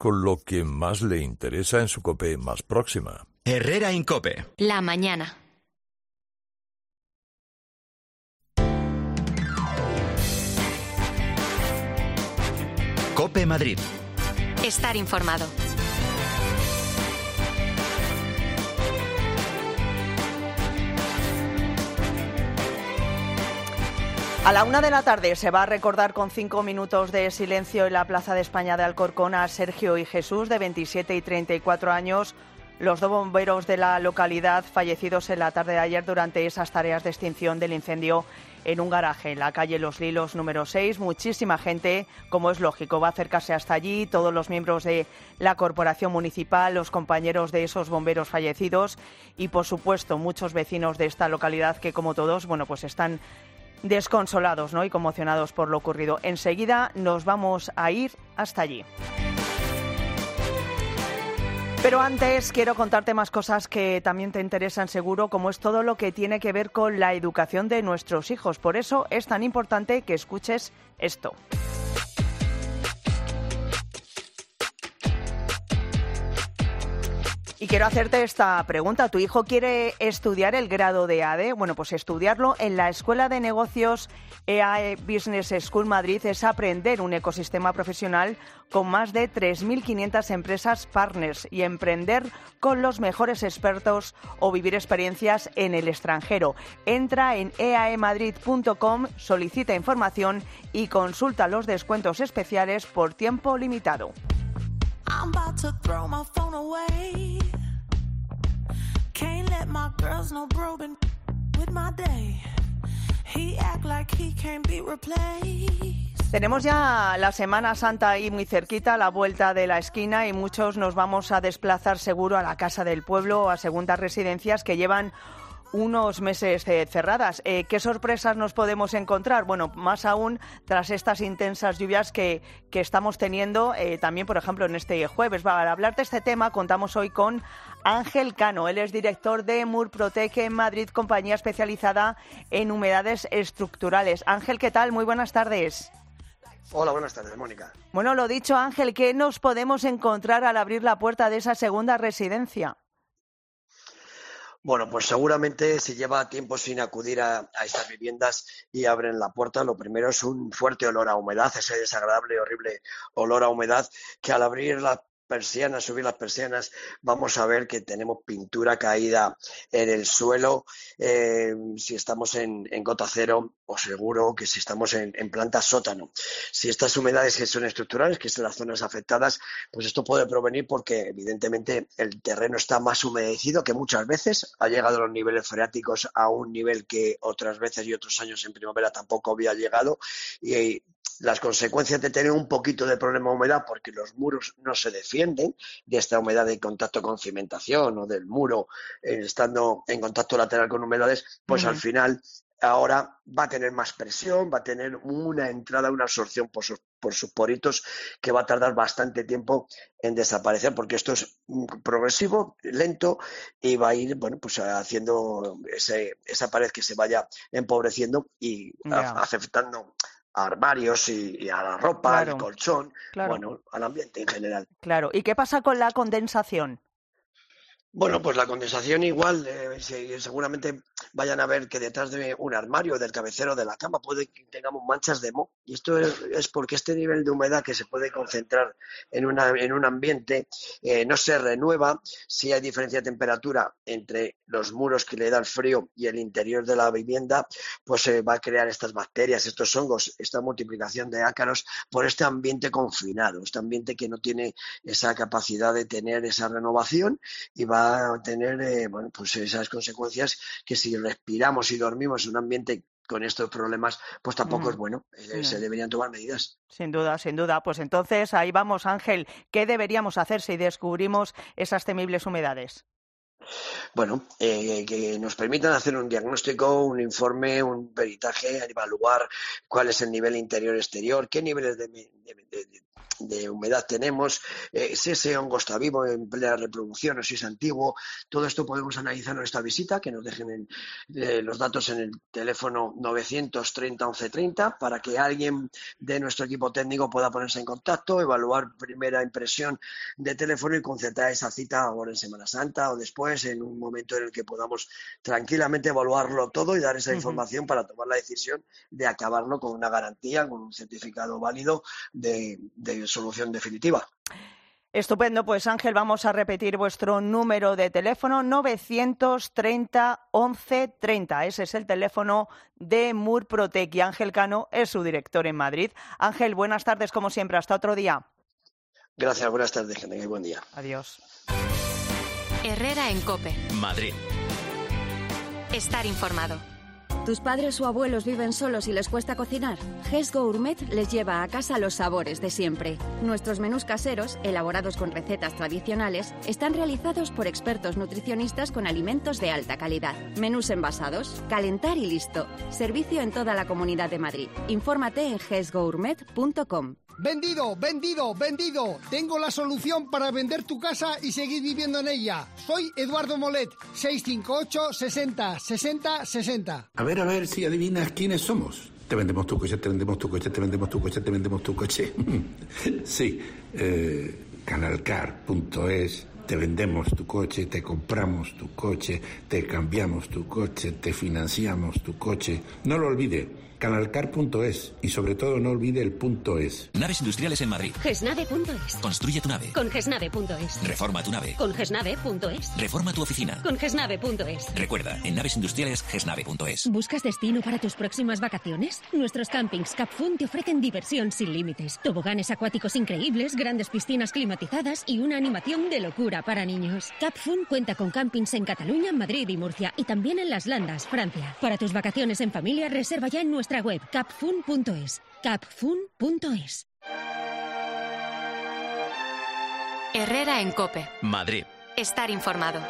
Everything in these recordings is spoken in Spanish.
con lo que más le interesa en su COPE más próxima. Herrera Incope. La mañana. COPE Madrid. Estar informado. A la 1 de la tarde se va a recordar con 5 minutos de silencio en la Plaza de España de Alcorcón a Sergio y Jesús, de 27 y 34 años, los dos bomberos de la localidad fallecidos en la tarde de ayer durante esas tareas de extinción del incendio en un garaje en la calle Los Lilos número 6. Muchísima gente, como es lógico, va a acercarse hasta allí, todos los miembros de la corporación municipal, los compañeros de esos bomberos fallecidos y, por supuesto, muchos vecinos de esta localidad que, como todos, pues están desconsolados, ¿no?, y conmocionados por lo ocurrido. Enseguida nos vamos a ir hasta allí. Pero antes quiero contarte más cosas que también te interesan seguro, como es todo lo que tiene que ver con la educación de nuestros hijos. Por eso es tan importante que escuches esto. Y quiero hacerte esta pregunta. ¿Tu hijo quiere estudiar el grado de ADE? Bueno, pues estudiarlo en la Escuela de Negocios EAE Business School Madrid es aprender un ecosistema profesional con más de 3.500 empresas partners y emprender con los mejores expertos o vivir experiencias en el extranjero. Entra en eaemadrid.com, solicita información y consulta los descuentos especiales por tiempo limitado. I'm about to throw my phone away. Can't let my girls know bro been with my day. He act like he can't be replaced. Tenemos ya la Semana Santa ahí muy cerquita, a la vuelta de la esquina, y muchos nos vamos a desplazar seguro a la Casa del Pueblo o a segundas residencias que llevan unos meses cerradas. ¿Qué sorpresas nos podemos encontrar? Bueno, más aún tras estas intensas lluvias que estamos teniendo también, por ejemplo, en este jueves. Para hablar de este tema contamos hoy con Ángel Cano. Él es director de Murprotec en Madrid, compañía especializada en humedades estructurales. Ángel, ¿qué tal? Muy buenas tardes. Hola, buenas tardes, Mónica. Bueno, lo dicho, Ángel, ¿qué nos podemos encontrar al abrir la puerta de esa segunda residencia? Bueno, pues seguramente si lleva tiempo sin acudir a estas viviendas y abren la puerta, lo primero es un fuerte olor a humedad, ese desagradable y horrible olor a humedad que al abrir las persianas, subir las persianas, vamos a ver que tenemos pintura caída en el suelo, si estamos en gota cero, o seguro que si estamos en planta sótano. Si estas humedades que son estructurales, que son las zonas afectadas, pues esto puede provenir porque evidentemente el terreno está más humedecido, que muchas veces ha llegado a los niveles freáticos a un nivel que otras veces y otros años en primavera tampoco había llegado, y las consecuencias de tener un poquito de problema de humedad porque los muros no se defienden de esta humedad de contacto con cimentación o del muro estando en contacto lateral con humedades, pues al final ahora va a tener más presión, va a tener una entrada, una absorción por sus poritos que va a tardar bastante tiempo en desaparecer, porque esto es progresivo, lento, y va a ir pues haciendo esa pared que se vaya empobreciendo y afectando a armarios y a la ropa, al colchón, al ambiente en general. Claro. ¿Y qué pasa con la condensación? Bueno, pues la condensación igual, seguramente vayan a ver que detrás de un armario, del cabecero de la cama, puede que tengamos manchas de moho. Y esto es porque este nivel de humedad que se puede concentrar en un ambiente no se renueva. Si hay diferencia de temperatura entre los muros que le da el frío y el interior de la vivienda, pues se va a crear estas bacterias, estos hongos, esta multiplicación de ácaros por este ambiente confinado, este ambiente que no tiene esa capacidad de tener esa renovación y va a tener pues esas consecuencias que si respiramos y dormimos en un ambiente con estos problemas, pues tampoco es bueno. Se deberían tomar medidas. Sin duda, sin duda. Pues entonces ahí vamos, Ángel. ¿Qué deberíamos hacer si descubrimos esas temibles humedades? Bueno, que nos permitan hacer un diagnóstico, un informe, un peritaje, evaluar cuál es el nivel interior-exterior, qué niveles de humedad tenemos, si ese hongo está vivo en plena reproducción o si es antiguo. Todo esto podemos analizar en esta visita, que nos dejen los datos en el teléfono 930 1130 para que alguien de nuestro equipo técnico pueda ponerse en contacto, evaluar primera impresión de teléfono y concertar esa cita ahora en Semana Santa o después, en un momento en el que podamos tranquilamente evaluarlo todo y dar esa información para tomar la decisión de acabarlo con una garantía, con un certificado válido de solución definitiva. Estupendo, pues Ángel, vamos a repetir vuestro número de teléfono, 930 1130. Ese es el teléfono de Murprotec y Ángel Cano es su director en Madrid. Ángel, buenas tardes como siempre, hasta otro día. Gracias, buenas tardes, que tengáis buen día. Adiós. Herrera en COPE. Madrid. Estar informado. ¿Tus padres o abuelos viven solos y les cuesta cocinar? GES Gourmet les lleva a casa los sabores de siempre. Nuestros menús caseros, elaborados con recetas tradicionales, están realizados por expertos nutricionistas con alimentos de alta calidad. Menús envasados, calentar y listo. Servicio en toda la Comunidad de Madrid. Infórmate en gesgourmet.com. ¡Vendido, vendido, vendido! Tengo la solución para vender tu casa y seguir viviendo en ella. Soy Eduardo Molet, 658 60 60 60. A ver si adivinas quiénes somos. Te vendemos tu coche, te vendemos tu coche, te vendemos tu coche, te vendemos tu coche. Sí, Canalcar.es. Te vendemos tu coche, te compramos tu coche, te cambiamos tu coche, te financiamos tu coche. No lo olvide. Canalcar.es y sobre todo no olvide el .es. Naves industriales en Madrid. Gesnave.es. Construye tu nave. Con Gesnave.es. Reforma tu nave. Con Gesnave.es. Reforma tu oficina. Con Gesnave.es. Recuerda, en naves industriales Gesnave.es. ¿Buscas destino para tus próximas vacaciones? Nuestros campings Capfun te ofrecen diversión sin límites. Toboganes acuáticos increíbles, grandes piscinas climatizadas y una animación de locura para niños. Capfun cuenta con campings en Cataluña, Madrid y Murcia y también en Las Landas, Francia. Para tus vacaciones en familia, reserva ya en nuestra web capfun.es. capfun.es. Herrera en COPE. Madrid. Estar informado.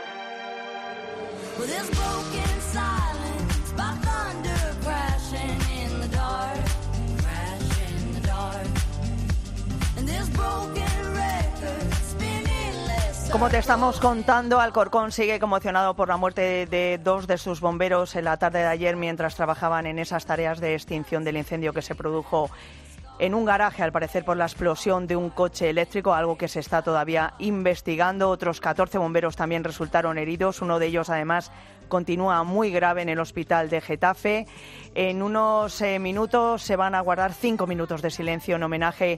Como te estamos contando, Alcorcón sigue conmocionado por la muerte de dos de sus bomberos en la tarde de ayer mientras trabajaban en esas tareas de extinción del incendio que se produjo en un garaje, al parecer por la explosión de un coche eléctrico, algo que se está todavía investigando. Otros 14 bomberos también resultaron heridos, uno de ellos además continúa muy grave en el hospital de Getafe. En unos minutos se van a guardar 5 minutos de silencio en homenaje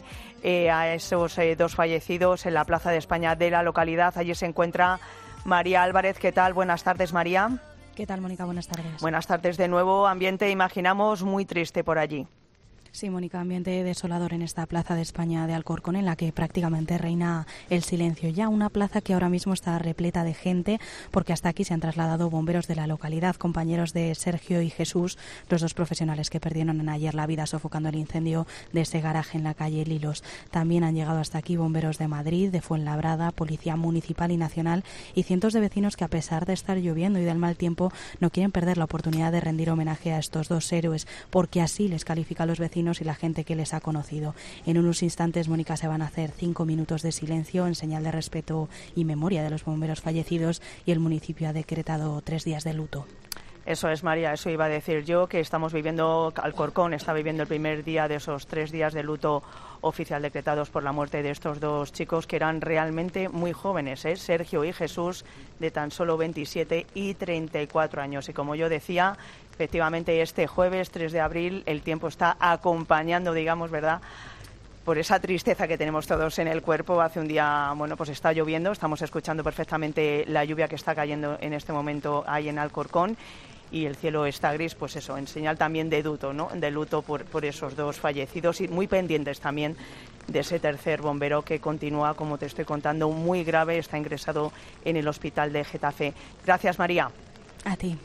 a esos dos fallecidos en la Plaza de España de la localidad. Allí se encuentra María Álvarez. ¿Qué tal? Buenas tardes, María. ¿Qué tal, Mónica? Buenas tardes. Buenas tardes de nuevo. Ambiente, imaginamos, muy triste por allí. Sí, Mónica, ambiente desolador en esta Plaza de España de Alcorcón, en la que prácticamente reina el silencio. Ya una plaza que ahora mismo está repleta de gente, porque hasta aquí se han trasladado bomberos de la localidad, compañeros de Sergio y Jesús, los dos profesionales que perdieron ayer la vida sofocando el incendio de ese garaje en la calle Lilos. También han llegado hasta aquí bomberos de Madrid, de Fuenlabrada, Policía Municipal y Nacional y cientos de vecinos que, a pesar de estar lloviendo y del mal tiempo, no quieren perder la oportunidad de rendir homenaje a estos dos héroes, porque así les califican los vecinos y la gente que les ha conocido. En unos instantes, Mónica, se van a hacer 5 minutos de silencio en señal de respeto y memoria de los bomberos fallecidos, y el municipio ha decretado 3 días de luto. Eso es, María, eso iba a decir yo, que estamos viviendo, Alcorcón está viviendo el primer día de esos 3 días de luto oficial decretados por la muerte de estos dos chicos que eran realmente muy jóvenes, Sergio y Jesús, de tan solo 27 y 34 años. Y como yo decía, efectivamente este jueves 3 de abril el tiempo está acompañando, digamos, ¿verdad?, por esa tristeza que tenemos todos en el cuerpo. Hace un día, bueno, pues está lloviendo, estamos escuchando perfectamente la lluvia que está cayendo en este momento ahí en Alcorcón, y el cielo está gris, pues eso, en señal también de luto, ¿no?, de luto por esos dos fallecidos, y muy pendientes también de ese tercer bombero que continúa, como te estoy contando, muy grave, está ingresado en el hospital de Getafe. Gracias, María. A ti.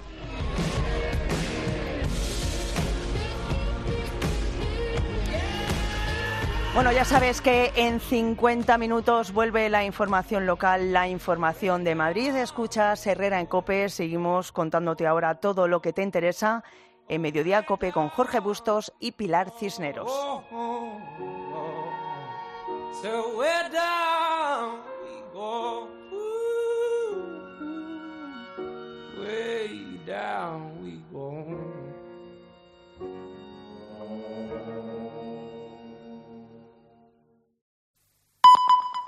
Bueno, ya sabes que en 50 minutos vuelve la información local, la información de Madrid. Escuchas Herrera en COPE. Seguimos contándote ahora todo lo que te interesa en Mediodía COPE con Jorge Bustos y Pilar Cisneros. So we're done.